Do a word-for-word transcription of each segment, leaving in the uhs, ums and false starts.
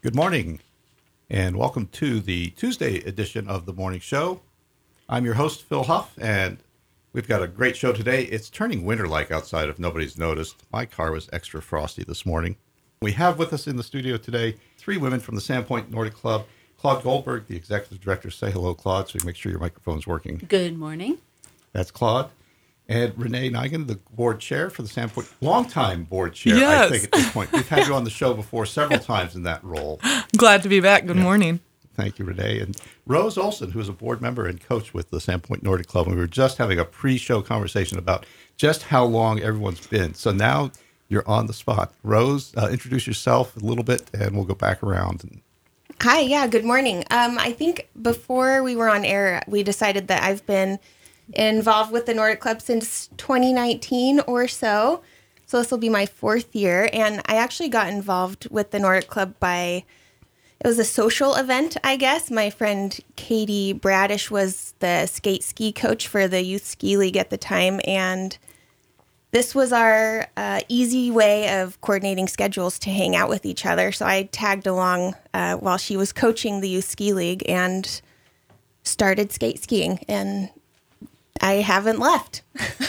Good morning, and welcome to the Tuesday edition of the Morning Show. I'm your host, Phil Huff, and we've got a great show today. It's turning winter-like outside if nobody's noticed. My car was extra frosty this morning. We have with us in the studio today three women from the Sandpoint Nordic Club. Claude Goldberg, the executive director. Say hello, Claude, so you make sure your microphone's working. Good morning. That's Claude. And Renee Nigan, the board chair for the Sandpoint, longtime board chair, Yes. I think, at this point. We've had you on the show before several times in that role. Glad to be back. Good Yeah. morning. Thank you, Renee. And Rose Olson, who is a board member and coach with the Sandpoint Nordic Club. And we were just having a pre-show conversation about just how long everyone's been. So now you're on the spot. Rose, uh, introduce yourself a little bit, and we'll go back around. And Hi, yeah, good morning. Um, I think before we were on air, we decided that I've been involved with the Nordic Club since twenty nineteen or so. So this will be my fourth year. And I actually got involved with the Nordic Club by, it was a social event, I guess. My friend Katie Bradish was the skate ski coach for the Youth Ski League at the time. And this was our uh, easy way of coordinating schedules to hang out with each other. So I tagged along uh, while she was coaching the Youth Ski League and started skate skiing. And I haven't left.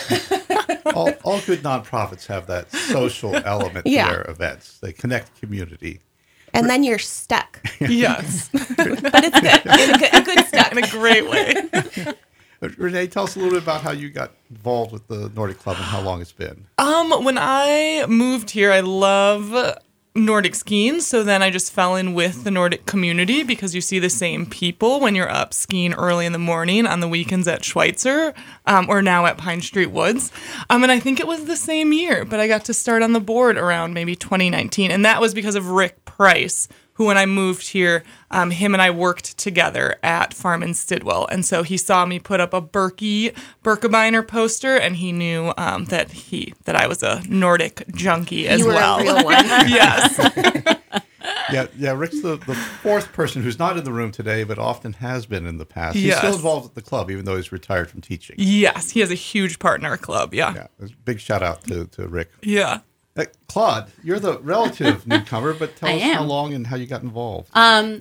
all, all good nonprofits have that social element Yeah. to their events. They connect community. And then you're stuck. Yes. But it's good. In a good, a good stuck. In a great way. Renee, tell us a little bit about how you got involved with the Nordic Club and how long it's been. Um, when I moved here, I love Nordic skiing. So then I just fell in with the Nordic community because you see the same people when you're up skiing early in the morning on the weekends at Schweitzer um, or now at Pine Street Woods. Um, and I think it was the same year, but I got to start on the board around maybe twenty nineteen. And that was because of Rick Price, who when I moved here, um, him and I worked together at Farm in Stidwell. And so he saw me put up a Berkey Birkebeiner poster, and he knew um, that he that I was a Nordic junkie as You were well. a real one. Yes. Yeah, yeah. Rick's the, the fourth person who's not in the room today, but often has been in the past. He's Yes. still involved with the club, even though he's retired from teaching. Yes, he has a huge part in our club. Yeah. Yeah, a big shout out to, to Rick. Yeah. Uh, Claude, you're the relative newcomer, but tell I us how am. long and how you got involved. Um,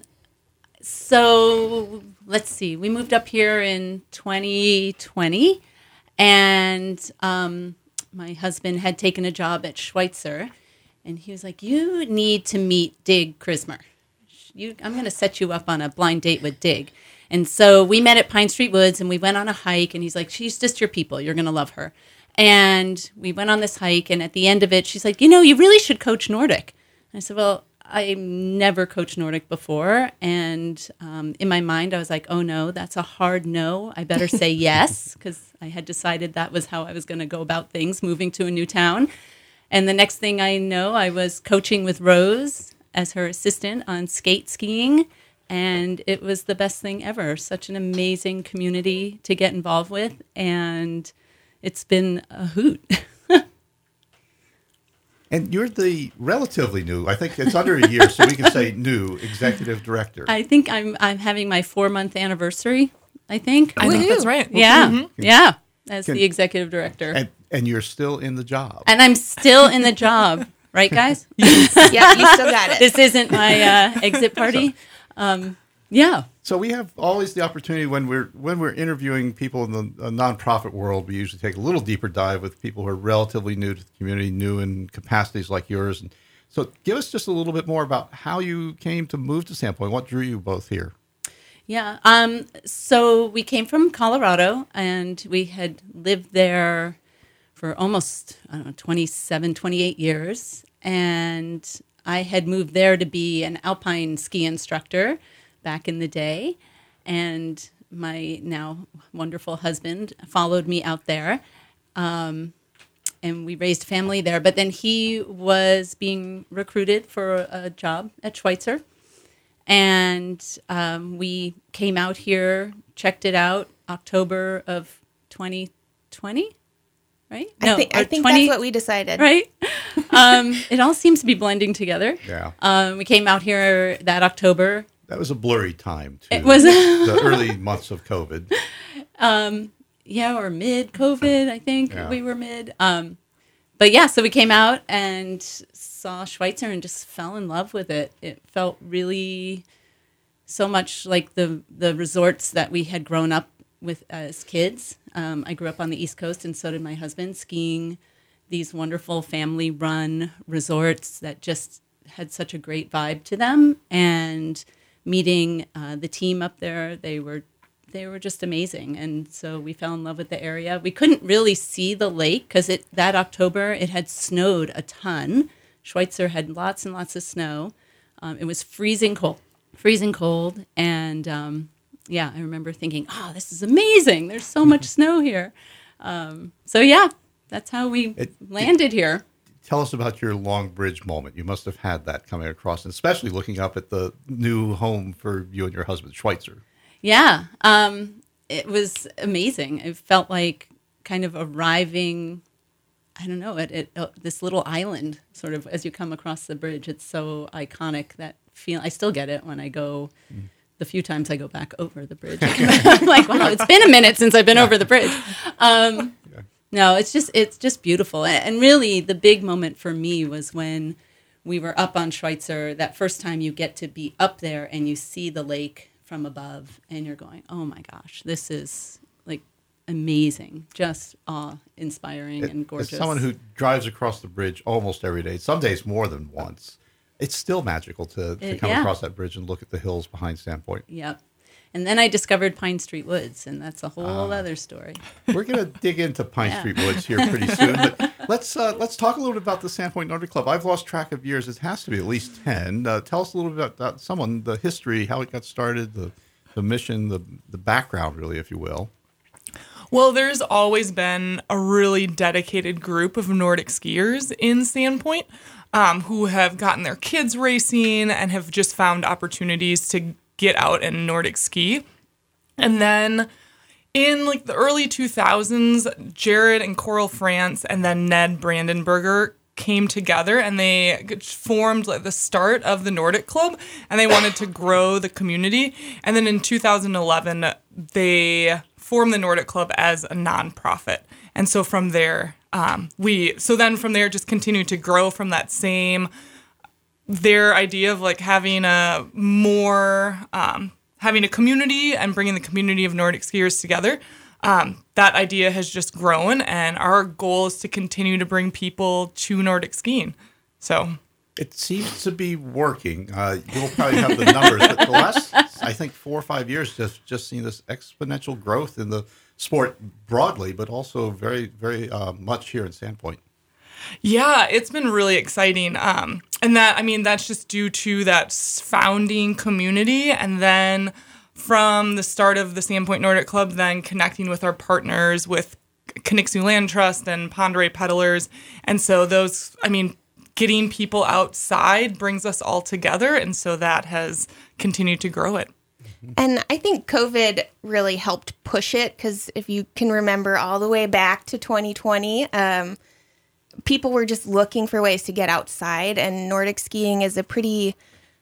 so let's see. We moved up here in twenty twenty, and um, my husband had taken a job at Schweitzer, and he was like, "You need to meet Dig Krismer. You, I'm going to set you up on a blind date with Dig." And so we met at Pine Street Woods, and we went on a hike, and he's like, "She's just your people. You're going to love her." And we went on this hike, and at the end of it, she's like, "You know, you really should coach Nordic." And I said, "Well, I never coached Nordic before." And um, in my mind, I was like, "Oh, no, that's a hard no. I better say yes," because I had decided that was how I was going to go about things, moving to a new town. And the next thing I know, I was coaching with Rose as her assistant on skate skiing. And it was the best thing ever. Such an amazing community to get involved with. And it's been a hoot. And you're the relatively new, I think it's under a year, so we can say new executive director. I think I'm I'm having my four month anniversary. I think. I think that's right. Yeah, Mhm. yeah. As Can- the executive director, and, And, and you're still in the job. I'm still in the job, right, guys? Yeah, you still got it. This isn't my uh, exit party. Um, yeah. So we have always the opportunity when we're when we're interviewing people in the uh, nonprofit world, we usually take a little deeper dive with people who are relatively new to the community, new in capacities like yours. And so give us just a little bit more about how you came to move to Sandpoint. What drew you both here? Yeah. Um, so we came from Colorado, and we had lived there for almost, I don't know, twenty-seven, twenty-eight years. And I had moved there to be an alpine ski instructor back in the day. And my now wonderful husband followed me out there. Um, and we raised a family there. But then he was being recruited for a job at Schweitzer. And um, we came out here, checked it out, October of twenty twenty, right? I think, I or think twenty that's what we decided. right? um, it all seems to be blending together. Yeah. Um, we came out here that October. That was a blurry time, too. It was- the early months of COVID. Um, yeah, or mid-COVID, I think Yeah. we were mid. Um, but yeah, so we came out and saw Schweitzer and just fell in love with it. It felt really so much like the the resorts that we had grown up with as kids. Um, I grew up on the East Coast, and so did my husband, skiing these wonderful family-run resorts that just had such a great vibe to them. And meeting uh, the team up there, they were they were just amazing. And so we fell in love with the area. We couldn't really see the lake because it that October it had snowed a ton. Schweitzer had lots and lots of snow. Um, it was freezing cold, freezing cold, and um, yeah, I remember thinking, "Oh, this is amazing! There's so much snow here." Um, so yeah, that's how we It- landed here. Tell us about your Long Bridge moment. You must have had that coming across, and especially looking up at the new home for you and your husband, Schweitzer. Yeah, um, it was amazing. It felt like kind of arriving, I don't know, at, at uh, this little island, sort of, as you come across the bridge. It's so iconic, that feel. I still get it when I go, mm. the few times I go back over the bridge. I'm like, wow, it's been a minute since I've been over the bridge. Um, yeah. No, it's just it's just beautiful. And really, the big moment for me was when we were up on Schweitzer. That first time you get to be up there and you see the lake from above, and you're going, oh my gosh, this is like amazing, just awe-inspiring and gorgeous. As someone who drives across the bridge almost every day, some days more than once, it's still magical to, to It- come yeah. across that bridge and look at the hills behind Sandpoint. Yep. And then I discovered Pine Street Woods, and that's a whole Ah. other story. We're going to dig into Pine Yeah. Street Woods here pretty soon, but let's uh, let's talk a little bit about the Sandpoint Nordic Club. I've lost track of years. It has to be at least ten. Uh, tell us a little bit about that, someone, the history, how it got started, the the mission, the the background, really, if you will. Well, there's always been a really dedicated group of Nordic skiers in Sandpoint um, who have gotten their kids racing and have just found opportunities to get out and Nordic ski. And then in like the early two thousands, Jared and Coral France and then Ned Brandenburger came together and they formed like the start of the Nordic Club, and they wanted to grow the community. And then in two thousand eleven, they formed the Nordic Club as a nonprofit. And so from there, um, we, so then from there just continued to grow from that same, their idea of like having a more, um, having a community and bringing the community of Nordic skiers together. Um, that idea has just grown, and our goal is to continue to bring people to Nordic skiing. So It seems to be working. Uh, you'll probably have the numbers, but the last, I think, four or five years, just just seen this exponential growth in the sport broadly, but also very, very uh, much here in Sandpoint. yeah, it's been really exciting. Um, and that, I mean, that's just due to that founding community. And then from the start of the Sandpoint Nordic Club, then connecting with our partners with Knixu Land Trust and Ponderay Peddlers. And so those, I mean, getting people outside brings us all together. And so that has continued to grow it. And I think COVID really helped push it, because if you can remember all the way back to twenty twenty, um, people were just looking for ways to get outside, and Nordic skiing is a pretty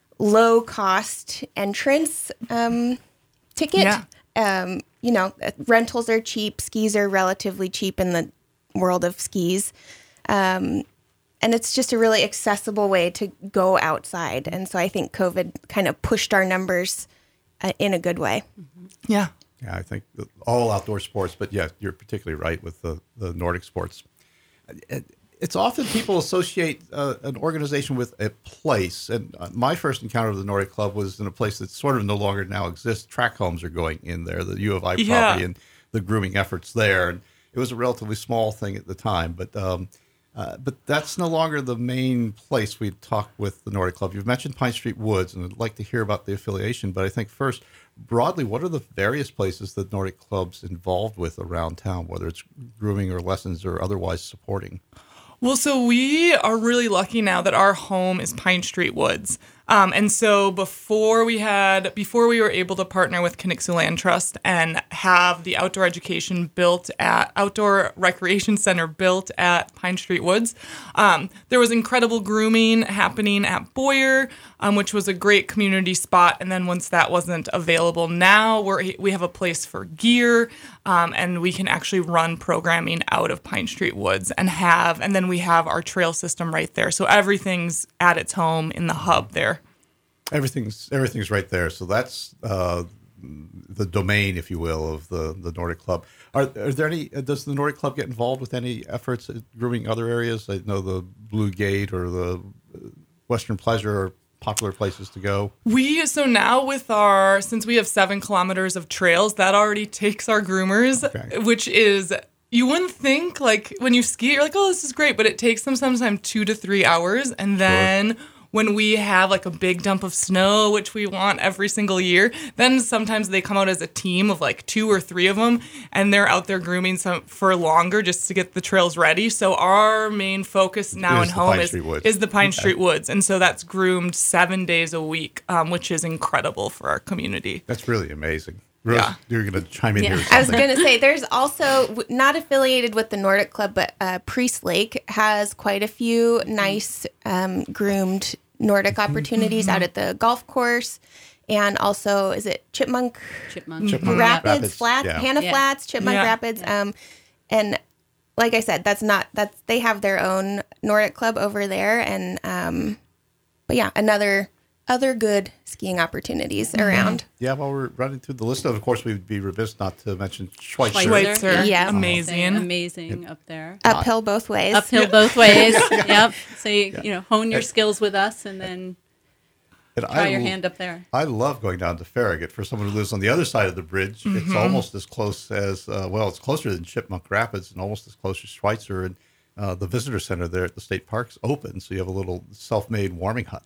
low cost entrance um, ticket. Yeah. Um, you know, rentals are cheap, skis are relatively cheap in the world of skis. Um, and it's just a really accessible way to go outside. And so I think COVID kind of pushed our numbers uh, in a good way. Yeah. Yeah, I think the, all outdoor sports, but yeah, you're particularly right with the, the Nordic sports. It, it's often people associate uh, an organization with a place, and uh, my first encounter with the Nordic Club was in a place that sort of no longer now exists. Track homes are going in there, the U of I property, Yeah. and the grooming efforts there. And it was a relatively small thing at the time, but um, uh, but that's no longer the main place we talk with the Nordic Club. You've mentioned Pine Street Woods, and I'd like to hear about the affiliation, but I think first, broadly, what are the various places that Nordic Club's involved with around town, whether it's grooming or lessons or otherwise supporting? Well, so we are really lucky now that our home is Pine Street Woods. Um, and so before we had, before we were able to partner with Kinixu Land Trust and have the outdoor education built at, outdoor recreation center built at Pine Street Woods, um, there was incredible grooming happening at Boyer, um, which was a great community spot. And then once that wasn't available, now we're, we have a place for gear, um, and we can actually run programming out of Pine Street Woods and have, and then we have our trail system right there. So everything's at its home in the hub there. Everything's everything's right there. So that's uh, the domain, if you will, of the, the Nordic Club. Are, are there any? Does the Nordic Club get involved with any efforts at grooming other areas? I know the Blue Gate or the Western Pleasure are popular places to go. We so now with our since we have seven kilometers of trails, that already takes our groomers, Okay. which is. You wouldn't think, like, when you ski, you're like, oh, this is great, but it takes them sometimes two to three hours, and then. Sure. When we have like a big dump of snow, which we want every single year, then sometimes they come out as a team of like two or three of them, and they're out there grooming some for longer just to get the trails ready. So our main focus now and home is, is the Pine okay. Street Woods. And so that's groomed seven days a week, um, which is incredible for our community. That's really amazing. Rose, yeah. You're going to chime in yeah. here. I was going to say, there's also, not affiliated with the Nordic Club, but uh, Priest Lake has quite a few nice um, groomed Nordic opportunities mm-hmm. out at the golf course. And also, is it Chipmunk, Chipmunk. Chipmunk Rapids, Rapids, Flats, yeah. Hannah yeah. Flats, Chipmunk yeah. Rapids. Yeah. Um, and like I said, that's not, that's, they have their own Nordic Club over there. And, um, but yeah, another, other good skiing opportunities mm-hmm. around. Yeah, while we're running through the list, of course, we'd be remiss not to mention Schweitzer. Schweitzer. Yeah. Amazing. Amazing up there. Uphill both ways. Uphill both ways. Yep. So, you, you know, hone your skills with us and then and try I, your hand up there. I love going down to Farragut. For someone who lives on the other side of the bridge, mm-hmm. it's almost as close as, uh, well, it's closer than Chipmunk Rapids and almost as close as Schweitzer. And uh, the visitor center there at the state park's open, so you have a little self-made warming hut.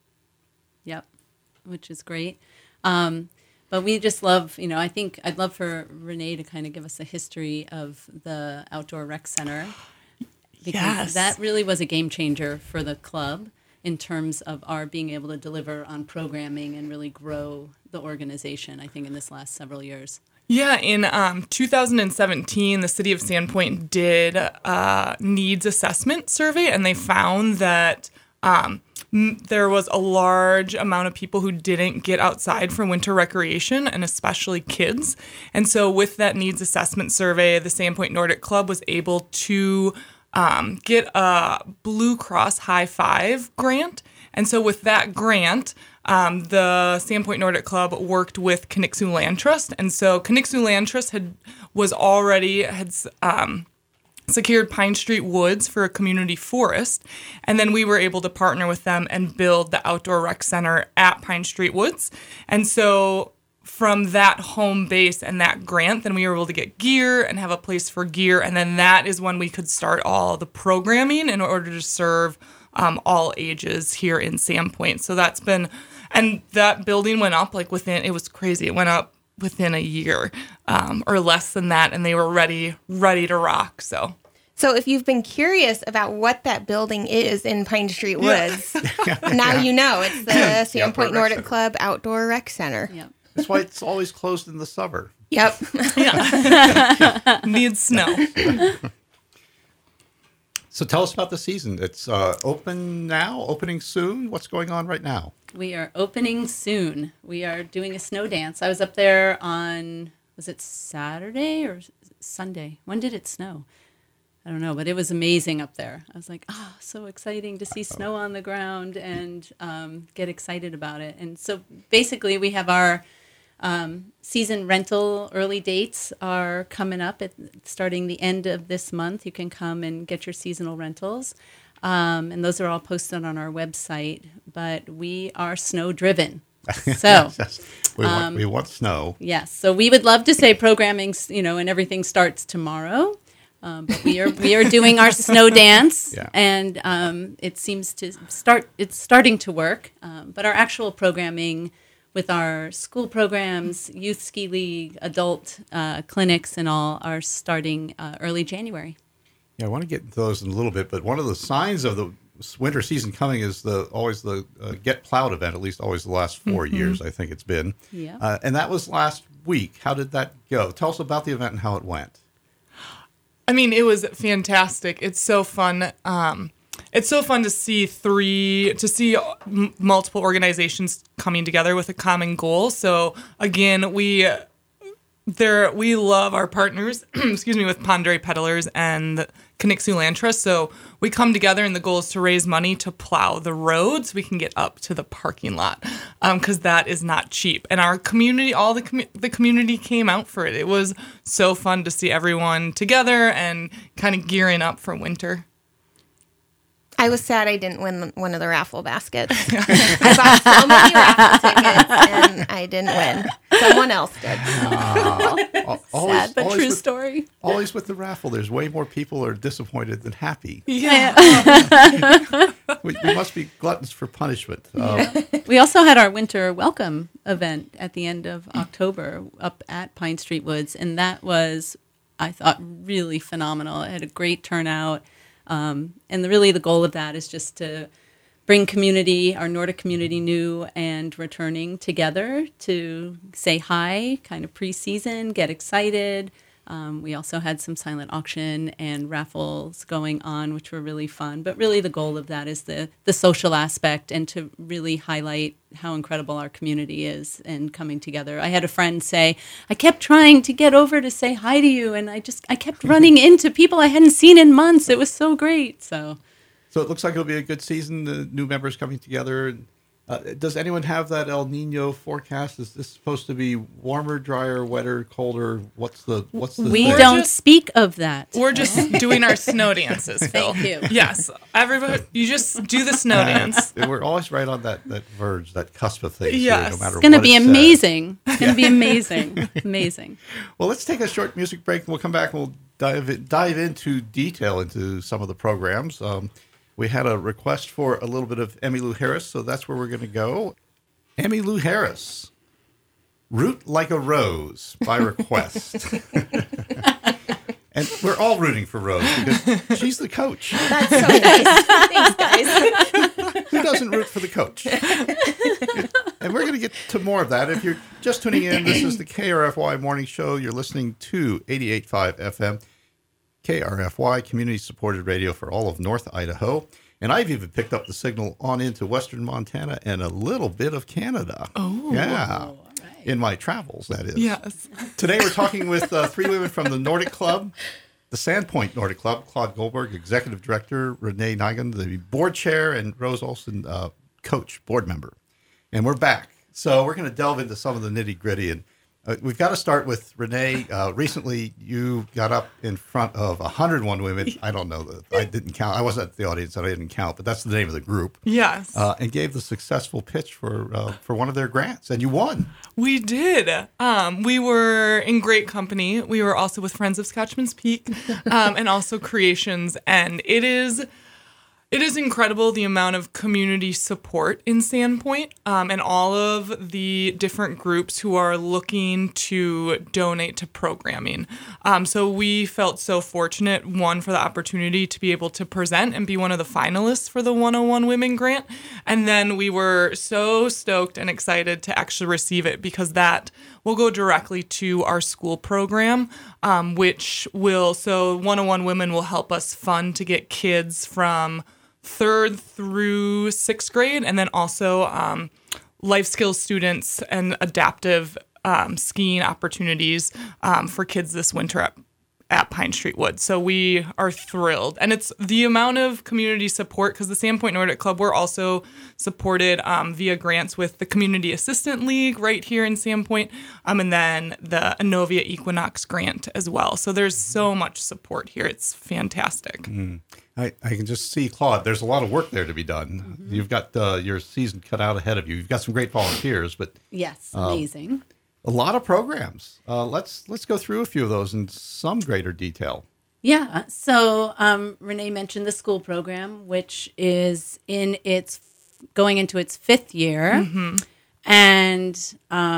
Yep. Which is great. Um, but we just love, you know, I think I'd love for Renee to kind of give us a history of the Outdoor Rec Center. Because yes. that really was a game changer for the club in terms of our being able to deliver on programming and really grow the organization, I think, in this last several years. Yeah, in um, two thousand seventeen, the city of Sandpoint did a needs assessment survey, and they found that um, there was a large amount of people who didn't get outside for winter recreation, and especially kids. And so with that needs assessment survey, the Sandpoint Nordic Club was able to um, get a Blue Cross High Five grant. And so with that grant, um, the Sandpoint Nordic Club worked with Kinixu Land Trust. And so Kinixu Land Trust had was already had um, secured Pine Street Woods for a community forest. And then we were able to partner with them and build the outdoor rec center at Pine Street Woods. And so from that home base and that grant, then we were able to get gear and have a place for gear. And then that is when we could start all the programming in order to serve um, all ages here in Sandpoint. So that's been, and that building went up like within, it was crazy. It went up within a year um, or less than that. And they were ready, ready to rock. So. So if you've been curious about what that building is in Pine Street Woods, yeah. now you know. It's the Sandpoint Nordic Club Outdoor Rec Center. Yep. That's why it's always closed in the summer. Yep. Yeah. Needs snow. So tell us about the season. It's uh, open now, opening soon. What's going on right now? We are opening soon. We are doing a snow dance. I was up there on, was it Saturday or Sunday? When did it snow? I don't know, but it was amazing up there. I was like, oh, so exciting to see snow on the ground and um, get excited about it. And so basically we have our um, season rental early dates are coming up at starting the end of this month. You can come and get your seasonal rentals. Um, and those are all posted on our website, but we are snow driven. So we, want, um, we want snow. Yes. So we would love to say programming, you know, and everything starts tomorrow. Um, but we are we are doing our snow dance, yeah. and um, it seems to start. It's starting to work. Um, but our actual programming, with our school programs, youth ski league, adult uh, clinics, and all, are starting uh, early January. Yeah, I want to get into those in a little bit. But one of the signs of the winter season coming is the always the uh, Get Plowed event, at least always the last four Mm-hmm. years, I think it's been. Yeah. Uh, and that was last week. How did that go? Tell us about the event and how it went. I mean, it was fantastic. It's so fun. Um, it's so fun to see three, to see m- multiple organizations coming together with a common goal. So again, we there we love our partners. excuse me, with Pondere Peddlers and Conixu Land Trust. So we come together, and the goal is to raise money to plow the road so we can get up to the parking lot, because um, that is not cheap. And our community, all the com- the community came out for it. It was so fun to see everyone together and kind of gearing up for winter. I was sad I didn't win one of the raffle baskets. I bought so many raffle tickets and I didn't win. Someone else did. Al- always, Sad but always true with, story. Always with the raffle, there's way more people are disappointed than happy. Yeah. We, we must be gluttons for punishment. Uh, We also had our winter welcome event at the end of October up at Pine Street Woods, and that was, I thought, really phenomenal. It had a great turnout, um, and the, really the goal of that is just to bring community, our Nordic community, new and returning, together to say hi, kind of pre-season, get excited. Um, we also had some silent auction and raffles going on, which were really fun. But really the goal of that is the, the social aspect and to really highlight how incredible our community is and coming together. I had a friend say, I kept trying to get over to say hi to you, and I just I kept running into people I hadn't seen in months. It was so great. So, so it looks like it'll be a good season, the new members coming together. Uh, does anyone have that El Nino forecast? Is this supposed to be warmer, drier, wetter, colder? What's the what's the we thing? don't just- speak of that. We're just doing our snow dances, Phil. Thank you. Yes. Everybody, you just do the snow dance. We're always right on that, that verge, that cusp of things. Yes. Here, no matter It's going to what be it says. amazing. It's going to be amazing. Amazing. Well, let's take a short music break, and we'll come back and we'll dive in, dive into detail into some of the programs. Um, we had a request for a little bit of Emmylou Harris, so that's where we're going to go. Emmylou Harris, Root Like a Rose by request. And we're all rooting for Rose because she's the coach. That's so nice. Thanks, guys. Who doesn't root for the coach? And we're going to get to more of that. If you're just tuning in, this is the K R F Y Morning Show. You're listening to eighty-eight point five F M, K R F Y, community-supported radio for all of North Idaho. And I've even picked up the signal on into western Montana and a little bit of Canada. Oh. Yeah. In my travels, that is. Yes. Today we're talking with uh, three women from the Nordic Club, the Sandpoint Nordic Club, Claude Goldberg, Executive Director, Renee Nigan, the Board Chair, and Rose Olson, uh, Coach, Board Member. And we're back. So we're going to delve into some of the nitty gritty. And uh, we've got to start with Renee. Uh, recently, you got up in front of one hundred one women. I don't know. The, I didn't count. I wasn't at the audience, so I didn't count. But that's the name of the group. Yes. Uh, and gave the successful pitch for uh, for one of their grants. And you won. We did. Um, we were in great company. We were also with Friends of Scotchman's Peak um, and also Creations. And it is it is incredible the amount of community support in Sandpoint um, and all of the different groups who are looking to donate to programming. Um, so we felt so fortunate, one, for the opportunity to be able to present and be one of the finalists for the one oh one Women Grant. And then we were so stoked and excited to actually receive it because that will go directly to our school program, um, which will, so one oh one Women will help us fund to get kids from third through sixth grade, and then also um, life skills students and adaptive um, skiing opportunities um, for kids this winter at, at Pine Street Woods. So we are thrilled. And it's the amount of community support, because the Sandpoint Nordic Club, we're also supported um, via grants with the Community Assistant League right here in Sandpoint, um, and then the Inovia Equinox grant as well. So there's so much support here. It's fantastic. Mm. I, I can just see, Claude, there's a lot of work there to be done. Mm-hmm. You've got uh, your season cut out ahead of you. You've got some great volunteers, but Yes, amazing. Um, a lot of programs. Uh, let's let's go through a few of those in some greater detail. Yeah. So um, Renee mentioned the school program, which is in its going into its fifth year, Mm-hmm. and um,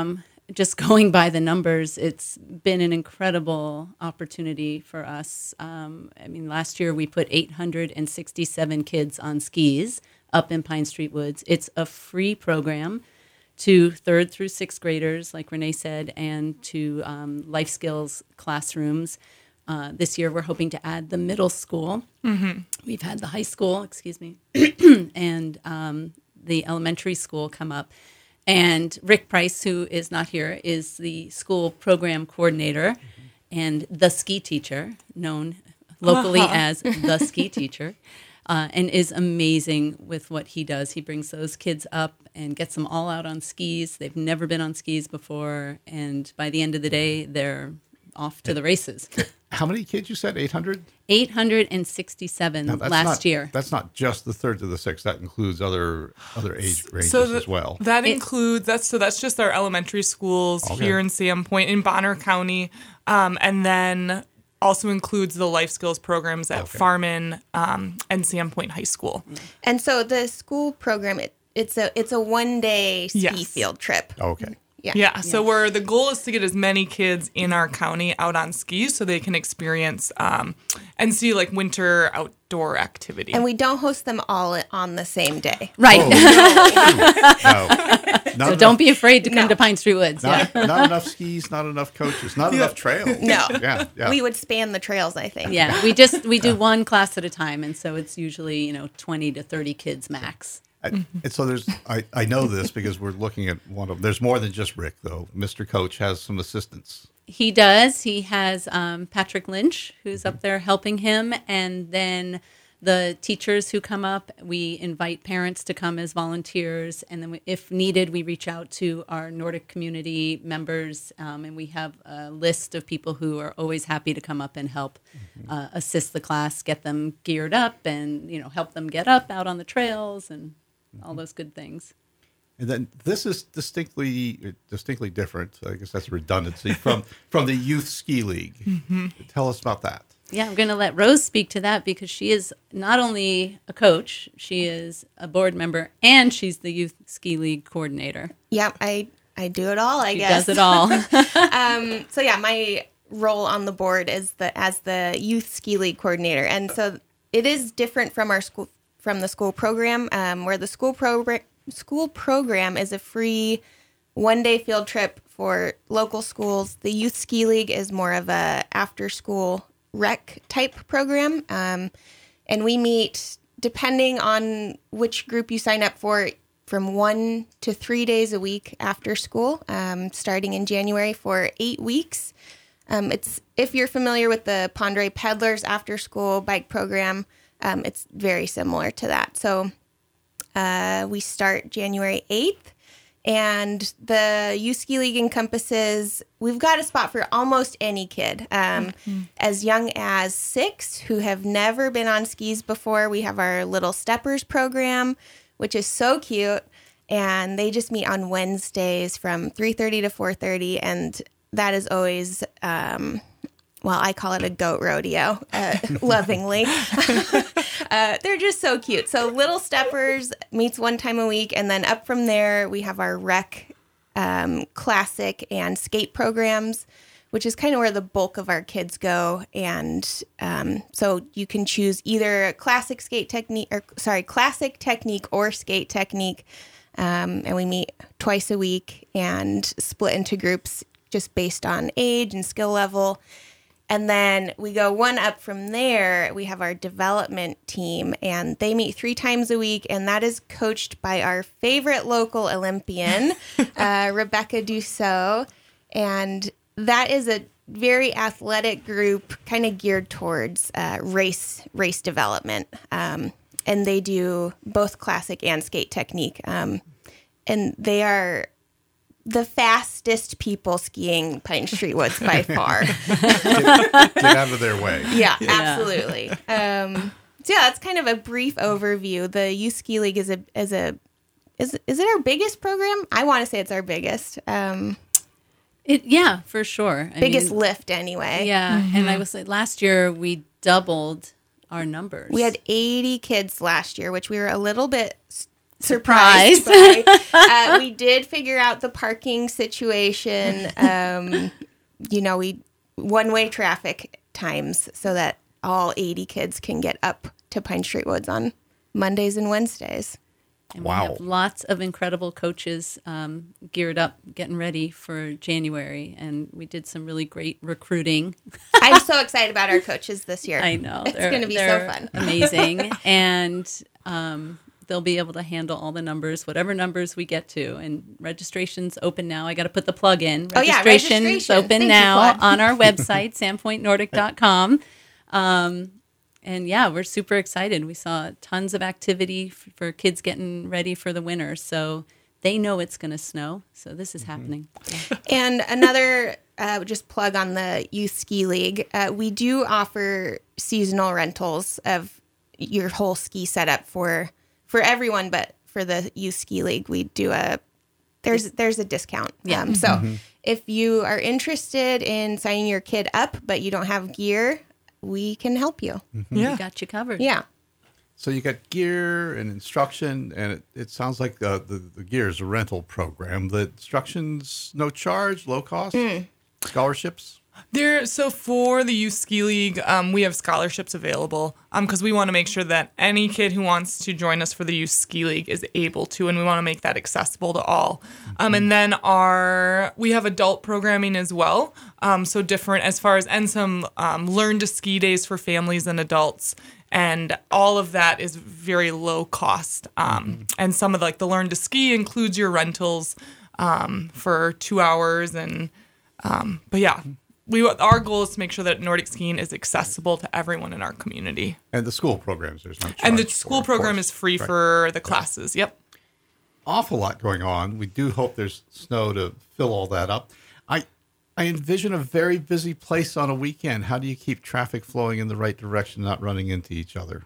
just going by the numbers, it's been an incredible opportunity for us. Um, I mean, last year we put eight hundred sixty-seven kids on skis up in Pine Street Woods. It's a free program to third through sixth graders, like Renee said, and to um, life skills classrooms. Uh, this year we're hoping to add the middle school. Mm-hmm. We've had the high school, excuse me, and um, the elementary school come up. And Rick Price, who is not here, is the school program coordinator mm-hmm. and the ski teacher, known locally uh-huh. as the ski teacher, uh, and is amazing with what he does. He brings those kids up and gets them all out on skis. They've never been on skis before, and by the end of the day, they're off to the races. How many kids you said? eight hundred? eight hundred sixty-seven last not, year. That's not just the third to the sixth. That includes other other age ranges so the, as well. That it, includes that's so that's just our elementary schools okay. here in Sandpoint in Bonner County, um, and then also includes the life skills programs at okay. Farman um, and Sandpoint High School. And so the school program, it, it's a it's a one day ski Yes. field trip. Okay. Yeah. Yeah, so we're the goal is to get as many kids in our county out on skis so they can experience um, and see like winter outdoor activity. And we don't host them all on the same day. Right. Oh. no. So don't be afraid to come No. to Pine Street Woods. Not, Yeah. not enough skis, not enough coaches, not enough trails. No. Yeah, yeah. We would span the trails, I think. Yeah. We just we do one class at a time, and so it's usually, you know, twenty to thirty kids max. I, and so there's, I, I know this because we're looking at one of, there's more than just Rick though. Mister Coach has some assistants. He does. He has um, Patrick Lynch, who's up there helping him, and then the teachers who come up, we invite parents to come as volunteers, and then we, if needed, we reach out to our Nordic community members, um, and we have a list of people who are always happy to come up and help mm-hmm. uh, assist the class, get them geared up, and you know help them get up out on the trails and mm-hmm. all those good things. And then this is distinctly distinctly different. I guess that's redundancy from from the Youth Ski League. Mm-hmm. Tell us about that. Yeah, I'm going to let Rose speak to that because she is not only a coach, she is a board member, and she's the Youth Ski League coordinator. Yep, I I do it all, I She guess. does it all. um, so yeah, my role on the board is the as the Youth Ski League coordinator, and so it is different from our school from the school program, um, where the school program school program is a free one day field trip for local schools. The Youth Ski League is more of a after school rec type program, um, and we meet depending on which group you sign up for from one to three days a week after school, um, starting in January for eight weeks. Um, it's if you're familiar with the Pondray Peddlers after school bike program, um, it's very similar to that. So uh, we start January eighth. And the Youth Ski League encompasses, we've got a spot for almost any kid, um, mm-hmm. as young as six who have never been on skis before. We have our Little Steppers program, which is so cute. And they just meet on Wednesdays from three thirty to four thirty. And that is always, um, well, I call it a goat rodeo, uh, lovingly. uh, they're just so cute. So Little Steppers meets one time a week, and then up from there, we have our rec, um, classic, and skate programs, which is kind of where the bulk of our kids go. And um, so you can choose either a classic skate technique, or sorry, classic technique or skate technique. Um, and we meet twice a week and split into groups just based on age and skill level. And then we go one up from there. We have our development team, and they meet three times a week, and that is coached by our favorite local Olympian, uh, Rebecca Dussault. And that is a very athletic group, kind of geared towards uh, race race development. Um, and they do both classic and skate technique. Um, and they are the fastest people skiing Pine Street Woods by far. get, get out of their way. Yeah, absolutely. Um, so yeah, that's kind of a brief overview. The Youth Ski League is a is a is is it our biggest program? I want to say it's our biggest. Um, It yeah, for sure. I biggest mean, lift anyway. Yeah, mm-hmm. And I was like, last year we doubled our numbers. We had eighty kids last year, which we were a little bit surprised by. Uh, we did figure out the parking situation. Um, you know, we one-way traffic times so that all eighty kids can get up to Pine Street Woods on Mondays and Wednesdays. And Wow. we have lots of incredible coaches um, geared up, getting ready for January. And we did some really great recruiting. I'm so excited about our coaches this year. I know. It's going to be so they're fun. Amazing. And um, they'll be able to handle all the numbers, whatever numbers we get to. And registration's open now. I got to put the plug in. Oh, yeah, Registration's registration. open Thank you, now Claude. on our website, sandpoint nordic dot com. Um, and yeah, we're super excited. We saw tons of activity f- for kids getting ready for the winter. So they know it's going to snow. So this is happening. Yeah. And another uh, just plug on the Youth Ski League. Uh, we do offer seasonal rentals of your whole ski setup for for everyone, but for the Youth Ski League, we do a there's there's a discount. Yeah. Um, so if you are interested in signing your kid up, but you don't have gear, we can help you. Yeah. We got you covered. Yeah. So you got gear and instruction, and it, it sounds like the, the, the gear is a rental program. The instruction's no charge, low cost, scholarships. There, so for the Youth Ski League, um, we have scholarships available because we want to make sure that any kid who wants to join us for the Youth Ski League is able to, and we want to make that accessible to all. Um, and then our we have adult programming as well, um, so different as far as and some um, learn to ski days for families and adults. And all of that is very low cost. Um, and some of like the learn to ski includes your rentals um, for two hours, and um, but yeah. We our goal is to make sure that Nordic skiing is accessible to everyone in our community. And the school programs, there's no charge. And the for, school of program course. is free Right. for the classes. Yep. Awful lot going on. We do hope there's snow to fill all that up. I I envision a very busy place on a weekend. How do you keep traffic flowing in the right direction, not running into each other?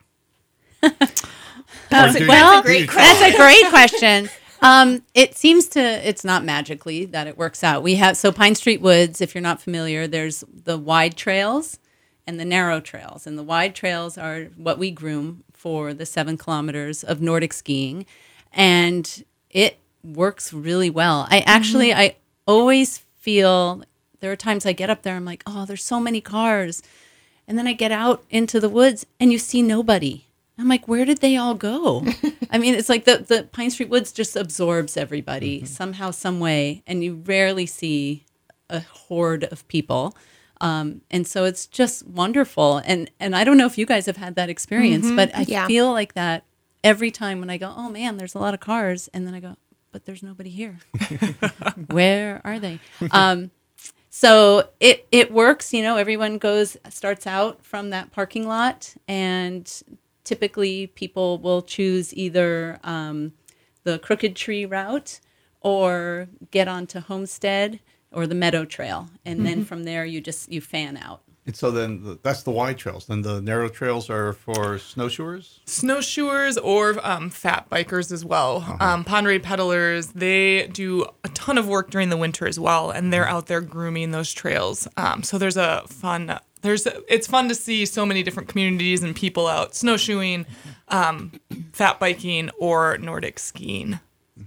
That's Or do a, you- well, do you that's try? a great question. Um, it seems to, it's not magically that it works out. We have, so Pine Street Woods, if you're not familiar, there's the wide trails and the narrow trails. And the wide trails are what we groom for the seven kilometers of Nordic skiing. And it works really well. I actually, I always feel, there are times I get up there, I'm like, oh, there's so many cars. And then I get out into the woods and you see nobody. I'm like, where did they all go? I mean, it's like the, the Pine Street Woods just absorbs everybody somehow, some way, and you rarely see a horde of people. Um, and so it's just wonderful. And and I don't know if you guys have had that experience, but I Yeah. feel like that every time when I go, oh man, there's a lot of cars, and then I go, but there's nobody here. Where are they? Um, so it it works. You know, everyone goes starts out from that parking lot, and typically people will choose either um, the Crooked Tree route or get onto Homestead or the Meadow Trail. And then from there, you just, you fan out. And so then the, that's the wide trails. Then the narrow trails are for snowshoers? Snowshoers or um, fat bikers as well. Um, Ponderay peddlers, they do a ton of work during the winter as well, and they're out there grooming those trails. Um, so there's a fun, there's a, it's fun to see so many different communities and people out snowshoeing, um, fat biking, or Nordic skiing.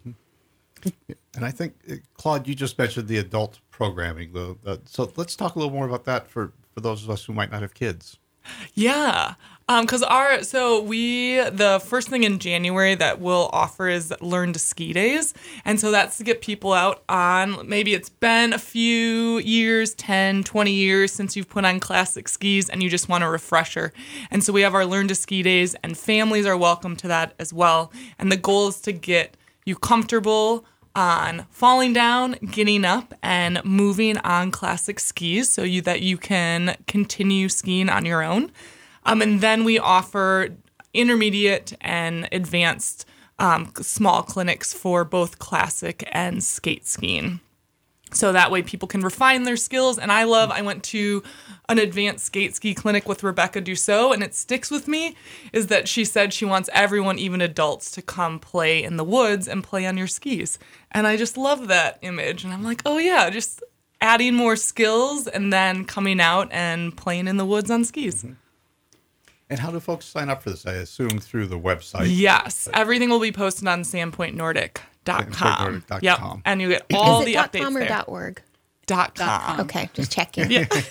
And I think, uh, Claude, you just mentioned the adult programming. The, uh, so let's talk a little more about that for, for those of us who might not have kids. Yeah, because our so we the first thing in January that we'll offer is Learn to Ski Days, and so that's to get people out on, maybe it's been a few years, ten, twenty years since you've put on classic skis and you just want a refresher. And so we have our Learn to Ski Days, and families are welcome to that as well. And the goal is to get you comfortable on falling down, getting up, and moving on classic skis so you that you can continue skiing on your own. Um, and then we offer intermediate and advanced um, small clinics for both classic and skate skiing. So that way people can refine their skills. And I love, I went to an advanced skate ski clinic with Rebecca Dussault, and it sticks with me, is that she said she wants everyone, even adults, to come play in the woods and play on your skis. And I just love that image. And I'm like, oh yeah, just adding more skills and then coming out and playing in the woods on skis. And how do folks sign up for this? I assume through the website. Yes, everything will be posted on sandpoint nordic dot com. sandpoint nordic dot Yep, com. and you get all Is the it dot updates .com or there. dot .org? Dot Dot com. com. Okay, just checking.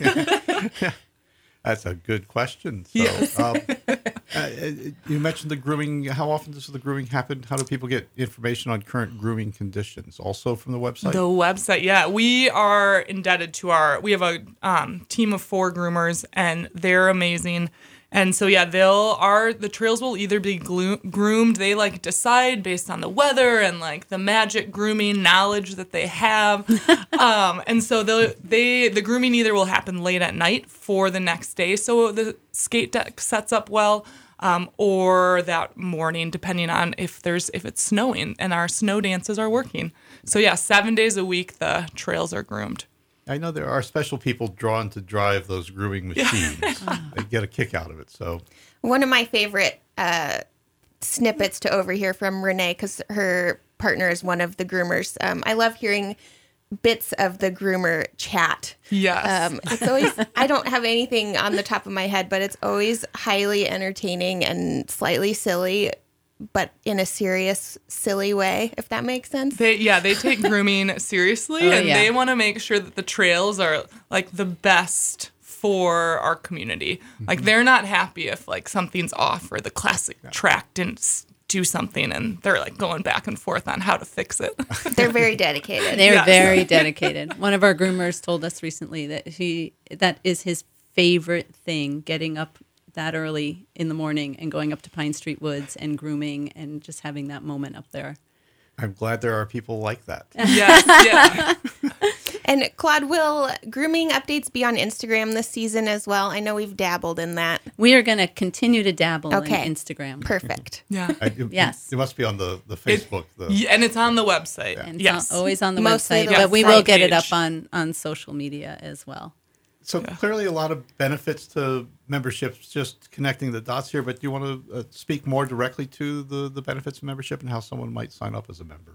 That's a good question. So, Yes. um, uh, you mentioned the grooming. How often does the grooming happen? How do people get information on current grooming conditions? Also from the website? The website, yeah. We are indebted to our, we have a um, team of four groomers, and they're amazing. And so, yeah, they'll, our, the trails will either be glo- groomed, they like decide based on the weather and like the magic grooming knowledge that they have. um, and so they'll, they, the grooming either will happen late at night for the next day, so the skate deck sets up well, um, or that morning, depending on if there's, if it's snowing and our snow dances are working. So yeah, seven days a week, the trails are groomed. I know there are special people drawn to drive those grooming machines. They get a kick out of it. So One of my favorite uh, snippets to overhear from Renee, because her partner is one of the groomers. Um, I love hearing bits of the groomer chat. Yes. Um, it's always, I don't have anything on the top of my head, but it's always highly entertaining and slightly silly, but in a serious, silly way, if that makes sense. They, yeah, they take grooming seriously, Oh, and yeah. they want to make sure that the trails are like the best for our community. Like they're not happy if like something's off or the classic track didn't s- do something, and they're like going back and forth on how to fix it. They're very dedicated. They're Yes. very dedicated. One of our groomers told us recently that he that is his favorite thing, getting up that early in the morning and going up to Pine Street Woods and grooming and just having that moment up there. I'm glad there are people like that. Yes, yeah. And Claude, will grooming updates be on Instagram this season as well? I know we've dabbled in that. We are going to continue to dabble Okay. in Instagram. Perfect. Yeah. I, it, Yes. It must be on the, the Facebook. the, Yeah, and it's on the website. And Yes. it's on- always on the Mostly website, the but we will website get it up page. on, on social media as well. So clearly a lot of benefits to memberships, just connecting the dots here. But do you want to uh, speak more directly to the, the benefits of membership and how someone might sign up as a member?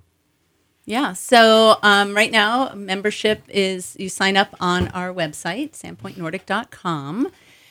Yeah, so um, right now, membership is you sign up on our website, sandpoint nordic dot com,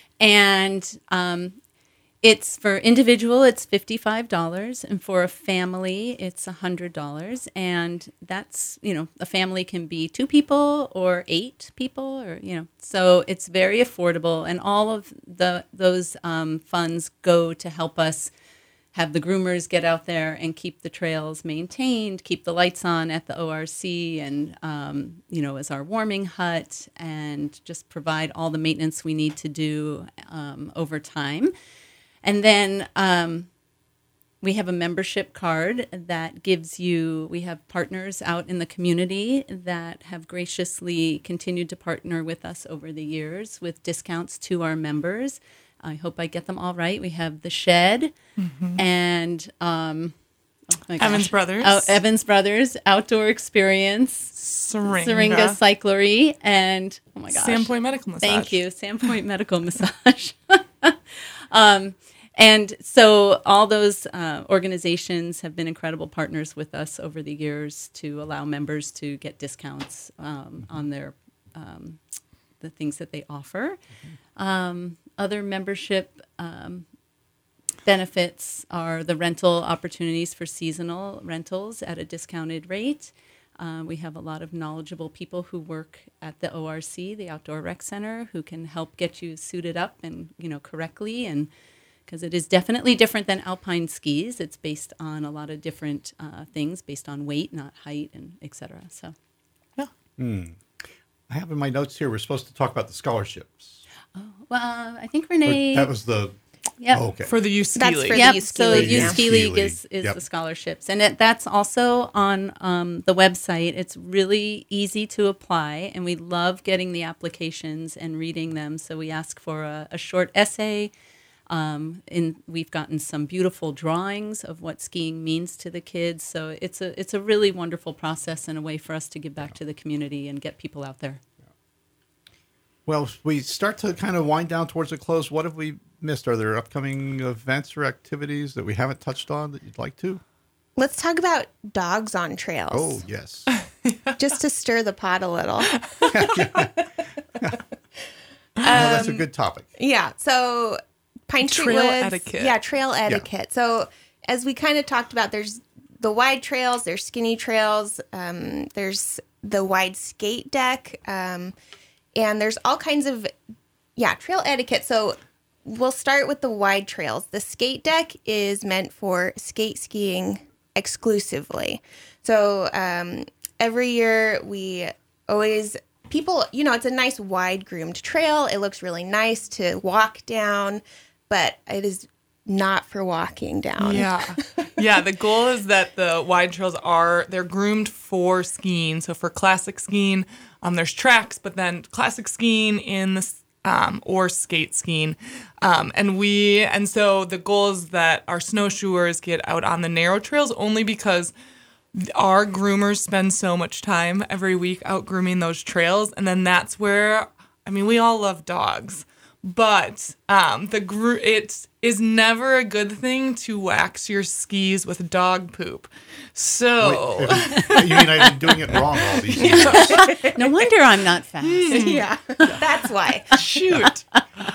and um, it's for individual, it's fifty-five dollars, and for a family, it's one hundred dollars. And that's, you know, a family can be two people or eight people, or, you know, so it's very affordable, and all of the those um, funds go to help us have the groomers get out there and keep the trails maintained, keep the lights on at the O R C, and, um, you know, as our warming hut, and just provide all the maintenance we need to do um, over time. And then um, we have a membership card that gives you, we have partners out in the community that have graciously continued to partner with us over the years with discounts to our members. I hope I get them all right. We have the Shed and um, oh my gosh. Evans Brothers. Oh, Evans Brothers Outdoor Experience, Syringa. Syringa Cyclery, and oh my gosh, Sandpoint Medical Massage. thank you, Sandpoint Medical Massage. um, and so all those uh, organizations have been incredible partners with us over the years to allow members to get discounts um, on their um, the things that they offer. Um, other membership um, benefits are the rental opportunities for seasonal rentals at a discounted rate. Uh, we have a lot of knowledgeable people who work at the O R C, the Outdoor Rec Center, who can help get you suited up and, you know, correctly. And because it is definitely different than alpine skis, it's based on a lot of different uh, things, based on weight, not height, and et cetera. So, I have in my notes here, we're supposed to talk about the scholarships. well, uh, I think Or Renee. that was the, Yep. oh, okay. For the youth ski That's league. for the Yep. youth ski So league, youth yeah. ski Ski league league, is, is yep. the scholarships, and it, that's also on um, the website. It's really easy to apply, and we love getting the applications and reading them. So we ask for a, a short essay. Um, and we've gotten some beautiful drawings of what skiing means to the kids. So it's a it's a really wonderful process and a way for us to give back to the community and get people out there. Well, we start to kind of wind down towards a close. What have we missed? Are there upcoming events or activities that we haven't touched on that you'd like to? Let's talk about dogs on trails. Oh, yes. Just to stir the pot a little. No, that's a good topic. Yeah. So Pine Street Trail Woods. etiquette. Yeah, trail etiquette. So as we kind of talked about, there's the wide trails, there's skinny trails, um, there's the wide skate deck, um, and there's all kinds of, yeah, trail etiquette. So we'll start with the wide trails. The skate deck is meant for skate skiing exclusively. So um, every year we always, people, you know, it's a nice wide groomed trail. It looks really nice to walk down, but it is not for walking down. Yeah. Yeah. The goal is that the wide trails are, they're groomed for skiing. So for classic skiing, um, there's tracks, but then classic skiing in the, um, or skate skiing. Um, and we, and so the goal is that our snowshoers get out on the narrow trails only because our groomers spend so much time every week out grooming those trails. And then that's where, I mean, we all love dogs. But um, the gro- it is never a good thing to wax your skis with dog poop. So Wait, you mean I've been doing it wrong all these years? No wonder I'm not fast. Yeah, that's why. shoot.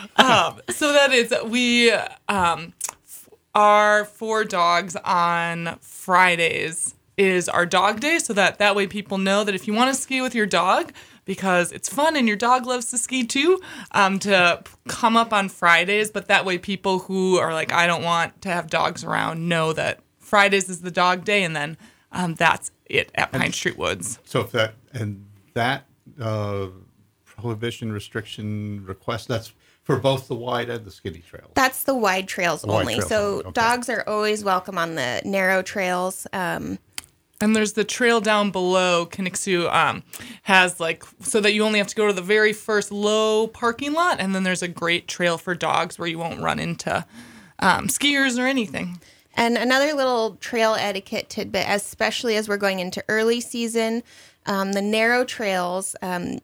um, so that is we um, f- our four dogs on Fridays is our dog day, so that that way people know that if you want to ski with your dog, because it's fun and your dog loves to ski too, um, to come up on Fridays. But that way people who are like, I don't want to have dogs around, know that Fridays is the dog day, and then um, that's it at Pine Street Woods. So if that and that uh, prohibition, restriction, request, that's for both the wide and the skinny trails. That's the wide trails The wide only. trails so only, okay. dogs are always welcome on the narrow trails. Um, And there's the trail down below. Kinixu um, has like, so that you only have to go to the very first low parking lot. And then there's a great trail for dogs where you won't run into um, skiers or anything. And another little trail etiquette tidbit, especially as we're going into early season, um, the narrow trails, um,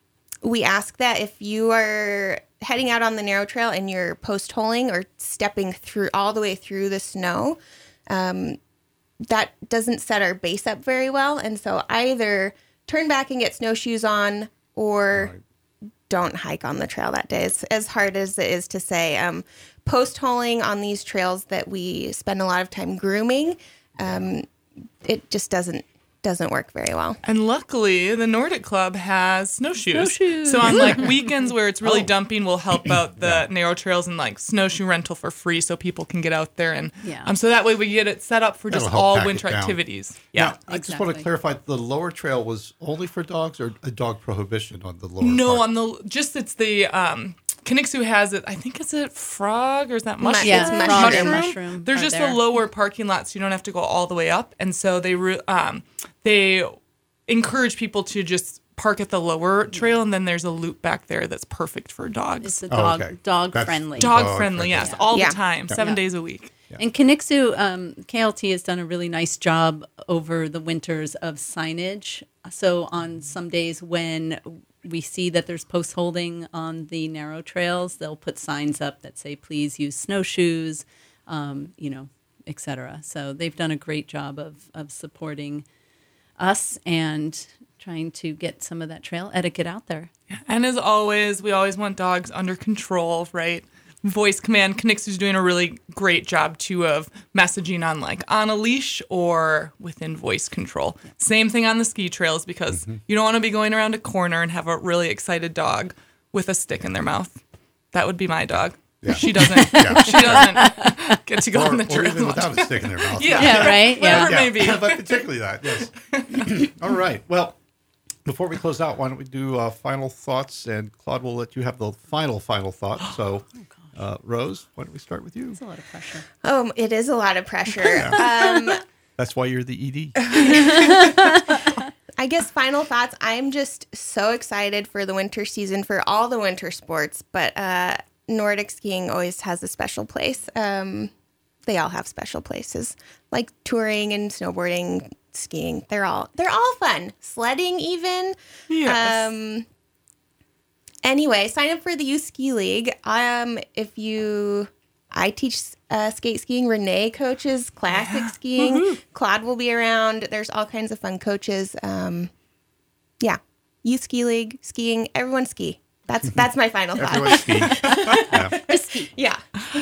we ask that if you are heading out on the narrow trail and you're post-holing or stepping through all the way through the snow, um, that doesn't set our base up very well. And so either turn back and get snowshoes on or Right. don't hike on the trail that day. It's as hard as it is to say. Um, post-holing on these trails that we spend a lot of time grooming, um, it just doesn't doesn't work very well. And luckily, the Nordic Club has snowshoes. Snowshoes. So on like weekends where it's really Oh. dumping, we'll help out the narrow trails and like snowshoe rental for free so people can get out there. And Yeah. um, so that way we get it set up for just That'll help all pack it winter down. activities. Yeah. Now, I just want to Exactly. clarify, the lower trail was only for dogs or a dog prohibition on the lower No, part? on the just it's the um Kinixu has it. I think it's a frog or is that mushroom? Yeah, Yeah, mushroom. frog and mushroom. There's are just there. a lower parking lot, so you don't have to go all the way up. And so they re- um they encourage people to just park at the lower trail, and then there's a loop back there that's perfect for dogs. It's a Oh, dog okay. dog That's- friendly. Dog Dog friendly, friendly. yes, Yeah. all Yeah. the time, seven Yeah. days a week. And Kinixu, um, K L T has done a really nice job over the winters of signage. So on some days when we see that there's post holding on the narrow trails, they'll put signs up that say, please use snowshoes, um, you know, et cetera. So they've done a great job of, of supporting us and trying to get some of that trail etiquette out there. And as always, we always want dogs under control, right? Voice command. Kinixu's doing a really great job too of messaging on like on a leash or within voice control. Same thing on the ski trails because you don't want to be going around a corner and have a really excited dog with a stick in their mouth. That would be my dog. Yeah. She doesn't. She doesn't get to go Or, on the or trail. even much. without a stick in their mouth. Yeah. Yeah, right? Whatever Yeah. it may be. but particularly that, yes. All right. Well, before we close out, why don't we do uh, final thoughts? And Claude will let you have the final, final thought. So, uh, Rose, why don't we start with you? It's a lot of pressure. Oh, it is a lot of pressure. um, That's why you're the E D. I guess final thoughts. I'm just so excited for the winter season for all the winter sports, but uh, Nordic skiing always has a special place. Um, they all have special places, like touring and snowboarding, skiing. They're all they're all fun. Sledding even. Yes. Um, anyway, sign up for the Youth Ski League. Um, if you, I teach uh, skate skiing. Renee coaches classic skiing. Claude will be around. There's all kinds of fun coaches. Um, yeah, Youth Ski League, skiing. Everyone ski. That's that's my final thought. Everyone ski. Yeah. Just ski. Yeah.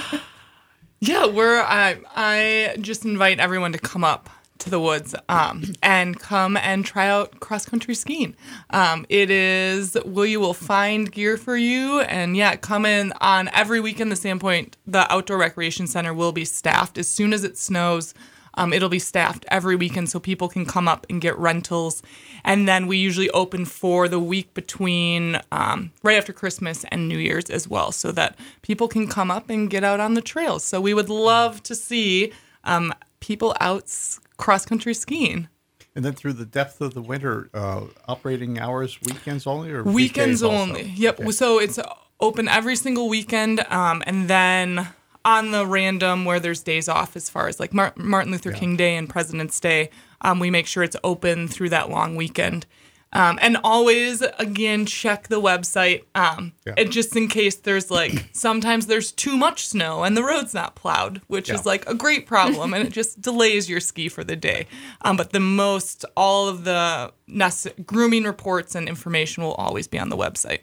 Yeah, we're I I just invite everyone to come up to the woods um, and come and try out cross country skiing. Um, it is well, you will find gear for you, and yeah, come in on every weekend. The Sandpoint, the outdoor recreation center, will be staffed as soon as it snows. Um, it'll be staffed every weekend so people can come up and get rentals. And then we usually open for the week between um, right after Christmas and New Year's as well, so that people can come up and get out on the trails. So we would love to see um, people out s- cross-country skiing. And then through the depth of the winter, uh, operating hours, weekends only, or Weekends weekdays also? only. Yep. Okay. So it's open every single weekend, um, and then on the random where there's days off, as far as like Mar- Martin Luther Yeah. King Day and President's Day, um, we make sure it's open through that long weekend. Um, and always, again, check the website. Um, Yeah. and just in case there's like, sometimes there's too much snow and the road's not plowed, which Yeah. is like a great problem, and it just delays your ski for the day. Um, but the most, all of the necess- grooming reports and information will always be on the website.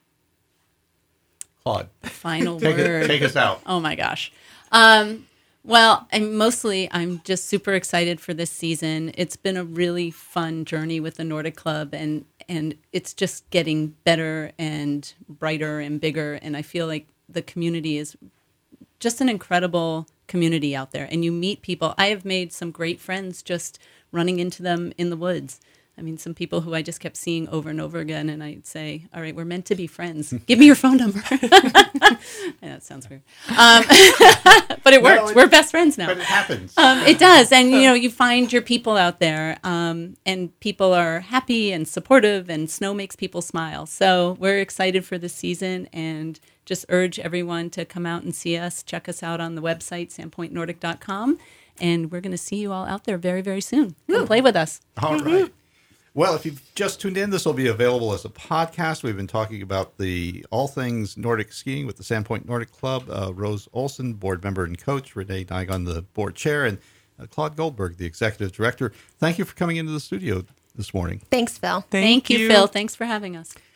Claude, Final take, it, word. take us out. Oh my gosh. Um, well, and mostly I'm just super excited for this season. It's been a really fun journey with the Nordic Club, and and it's just getting better and brighter and bigger. And I feel like the community is just an incredible community out there. And you meet people. I have made some great friends just running into them in the woods. I mean, some people who I just kept seeing over and over again, and I'd say, all right, we're meant to be friends. Give me your phone number. Yeah, that sounds weird. Um, but it worked. No, it- we're best friends now. But it happens. Um, it does. And, you know, you find your people out there, um, and people are happy and supportive, and snow makes people smile. So we're excited for this season, and just urge everyone to come out and see us. Check us out on the website, sandpoint nordic dot com. And we're going to see you all out there very, very soon. Come play with us. All right. Well, if you've just tuned in, this will be available as a podcast. We've been talking about the all things Nordic skiing with the Sandpoint Nordic Club. Uh, Rose Olson, board member and coach, Renee Nygon, the board chair, and uh, Claude Goldberg, the executive director. Thank you for coming into the studio this morning. Thanks, Phil. Thank you, Phil. Thanks for having us.